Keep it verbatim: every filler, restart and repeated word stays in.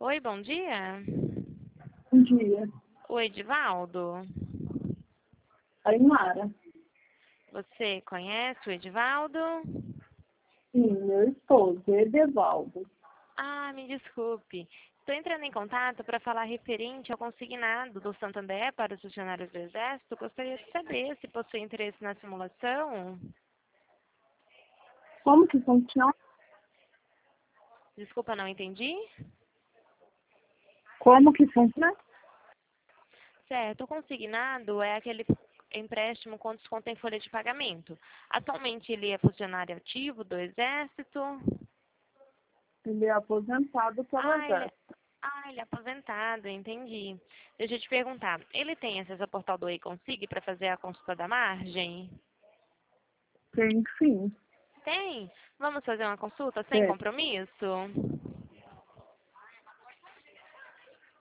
Oi, bom dia. Bom dia. Oi, Edivaldo. Aymara. Você conhece o Edivaldo? Sim, meu esposo, Edevaldo. Ah, me desculpe. Estou entrando em contato para falar referente ao consignado do Santander para os funcionários do Exército. Gostaria de saber se possui interesse na simulação. Como que funciona? Desculpa, não entendi. Como que funciona? Certo, o consignado é aquele empréstimo com desconto em folha de pagamento. Atualmente ele é funcionário ativo do Exército. Ele é aposentado pelo Ah, ele, Exército. ah, ele é aposentado, entendi. Deixa eu te perguntar, ele tem acesso ao portal do eConsig para fazer a consulta da margem? Tem sim. Tem? Vamos fazer uma consulta sem Tem. compromisso?